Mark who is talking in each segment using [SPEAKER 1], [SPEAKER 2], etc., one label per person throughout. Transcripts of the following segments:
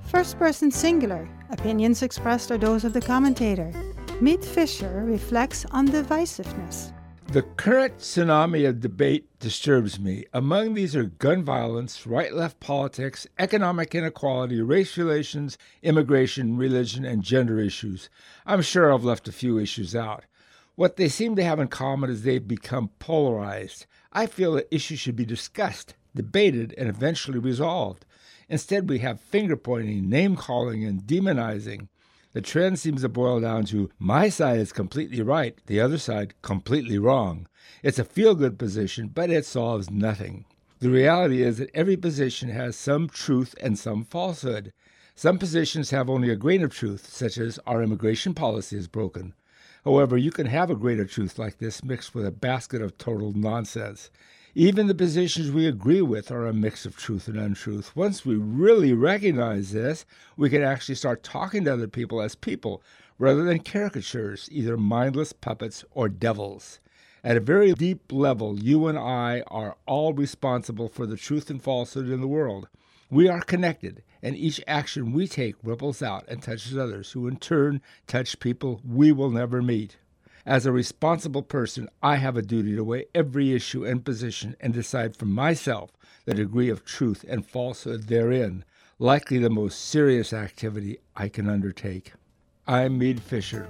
[SPEAKER 1] First person singular. Opinions expressed are those of the commentator. Meet Fisher reflects on divisiveness.
[SPEAKER 2] The current tsunami of debate disturbs me. Among these are gun violence, right-left politics, economic inequality, race relations, immigration, religion, and gender issues. I'm sure I've left a few issues out. What they seem to have in common is they've become polarized. I feel that issues should be discussed, debated, and eventually resolved. Instead, we have finger-pointing, name-calling, and demonizing. The trend seems to boil down to, my side is completely right, the other side completely wrong. It's a feel-good position, but it solves nothing. The reality is that every position has some truth and some falsehood. Some positions have only a grain of truth, such as our immigration policy is broken. However, you can have a grain of truth like this mixed with a basket of total nonsense. Even the positions we agree with are a mix of truth and untruth. Once we really recognize this, we can actually start talking to other people as people, rather than caricatures, either mindless puppets or devils. At a very deep level, you and I are all responsible for the truth and falsehood in the world. We are connected, and each action we take ripples out and touches others, who in turn touch people we will never meet. As a responsible person, I have a duty to weigh every issue and position and decide for myself the degree of truth and falsehood therein, likely the most serious activity I can undertake. I'm Mead Fisher.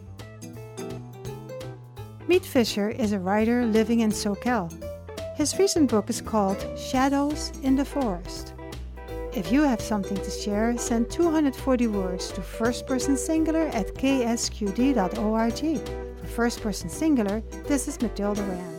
[SPEAKER 1] Mead Fisher is a writer living in SoCal. His recent book is called Shadows in the Forest. If you have something to share, send 240 words to firstpersonsingular@ksqd.org. For First Person Singular, this is Matilda Rand.